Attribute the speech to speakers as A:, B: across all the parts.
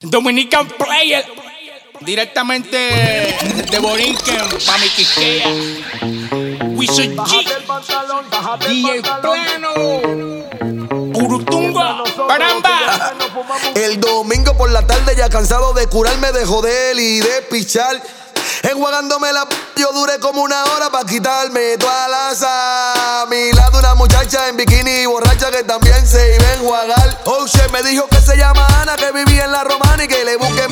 A: Dominican Player, directamente de Borinquen, Mami Quisqueya, Wizard G, DJ Plano, Urutunga, Baramba.
B: El domingo por la tarde ya cansado de curarme de joder y de pichar. Enjuagándome la yo duré como una hora pa' quitarme toda la sal. A mi lado una muchacha en bikini borracha que también se iba a enjuagar. Oh shit, me dijo que se llama Ana, que vivía en la Romana y que le busque.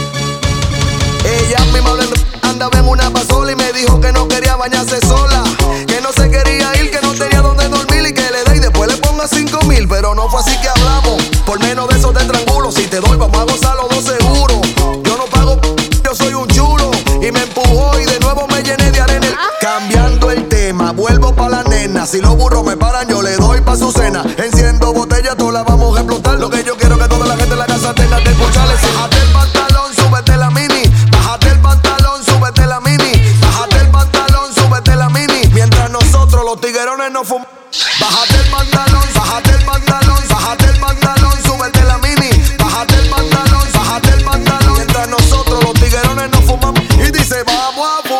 B: Ella misma andaba en una pasola y me dijo que no quería bañarse sola, que no se quería ir, que no tenía donde dormir y que le dé y después le ponga 5,000. Pero no fue así que hablamos, por menos de eso te tranquilo. Si te doy vamos a gozar los dos seguros. Yo no pago, yo soy un chulo. Y me empujó y de nuevo me llené de arena. Cambiando el tema, vuelvo pa' la nena. Si los burros me paran, yo le doy pa' su cena. Enciendo botella, todas las vamos a explotar. Lo que yo quiero que toda la gente en la casa tenga que escucharle. Bájate el pantalón, súbete la mini. Bájate el pantalón, súbete la mini. Bájate el pantalón, súbete la mini. Mientras nosotros los tiguerones no fumamos. Bájate el pantalón, bájate el pantalón, bájate el pantalón, súbete la mini. Bájate el pantalón, bájate el pantalón. Mientras nosotros los tiguerones no fumamos. Y dice vamos a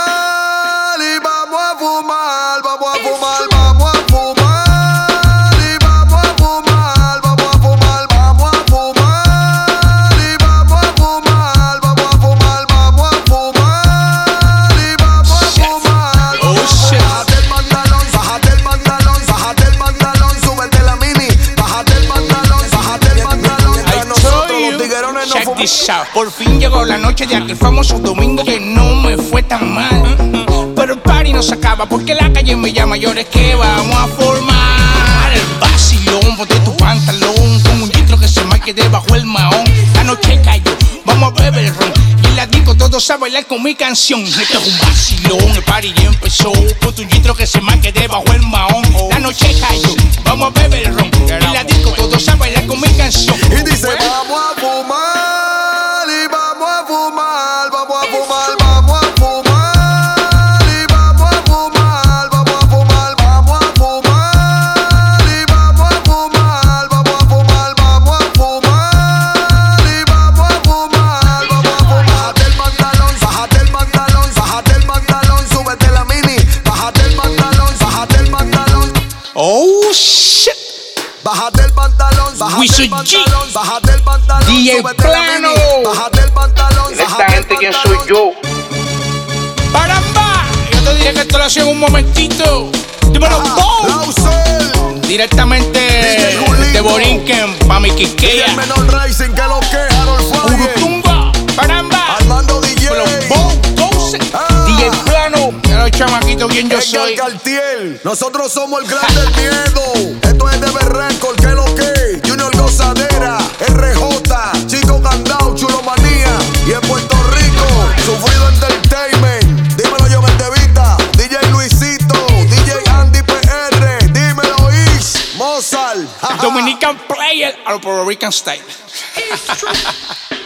B: fumar y vamos a fumar, vamos a fumar, vamos a fumar y vamos a fumar, vamos a fumar, vamos a fumar y vamos a fumar, vamos a fumar, vamos a fumar y vamos a fumar. Bájate el pantalón, bájate el pantalón, bájate el pantalón, súbete la mini. Bájate el pantalón, bájate el pantalón. Mientras nosotros los tiguerones no fumamos.
A: Por fin llegó la noche de aquel famoso domingo que no me fue tan mal. Pero el party no se acaba porque la calle me llama. Y ahora es que vamos a formar el vacilón. Ponte tu pantalón con un litro que se marque debajo el mahón. La noche cayó, vamos a beber ron. Y en la disco todos a bailar con mi canción. Esto es un vacilón, el party ya empezó. Ponte un litro que se marque debajo el mahón. La noche cayó, vamos a beber ron. Y en la disco todos a bailar con mi canción.
B: Y dice vamos a fumar y vamos a fumar, vamos a fumar, vamos a fumar y vamos a fumar, vamos a fumar, vamos a fumar y vamos a fumar, vamos a fumar, vamos a fumar y vamos a fumar, vamos a fumar. Bájate el pantalón, bájate el pantalón, bájate el pantalón, súbete la mini. Bájate el pantalón, bájate el pantalón.
A: Oh shit.
B: Bájate el pantalón, bájate el pantalón, bájate el pantalón,
A: DJ
B: súbete la
A: Plano.
B: mini. Bájate el pantalón,
A: Esta
B: bájate el
A: gente, ¿quién
B: pantalón.
A: soy yo? ¡Baramba! Yo te diré que esto lo hacía en un momentito. Dímelo, Bow.
B: Lausel,
A: Directamente de Borinquen, Mami Quisqueya,
B: el menor Racing que lo que Harold Flyer,
A: Urutunga, Baramba.
B: Armando DJ,
A: Dímelo, Bow, 12, DJ Plano. Ya los chamaquitos, ¿quién yo soy?
B: Edgar Cartier. Nosotros somos el gran del miedo. Esto es de Berrecord, que lo que Junior Gozadera, RJ, Chico Candao, Chulo Manía. Y en Puerto Rico, Sufrido Entertainment. Dímelo yo en Tevita, DJ Luisito, DJ Andy PR. Dímelo Ish, Mozart.
A: Dominican Player, a lo Puerto Rican Style.